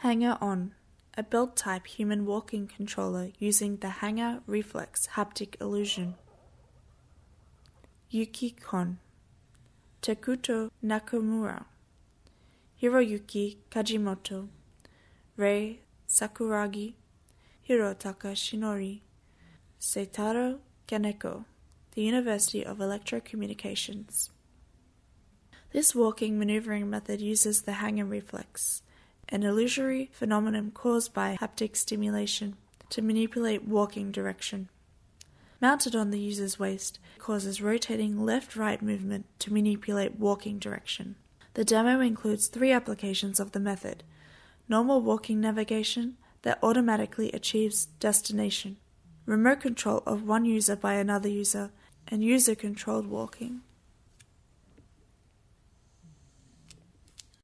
Hanger-On, a belt-type human walking controller using the hanger reflex haptic illusion. Yuki-Kon, Takuto Nakamura, Hiroyuki Kajimoto, Rei Sakuragi, Hirotaka Shinori, Seitaro Kaneko, the University of Electrocommunications. This walking maneuvering method uses the hanger reflex, an illusory phenomenon caused by haptic stimulation, to manipulate walking direction. Mounted on the user's waist, it causes rotating left-right movement to manipulate walking direction. The demo includes 3 applications of the method: normal walking navigation that automatically achieves destination, remote control of one user by another user, and user-controlled walking.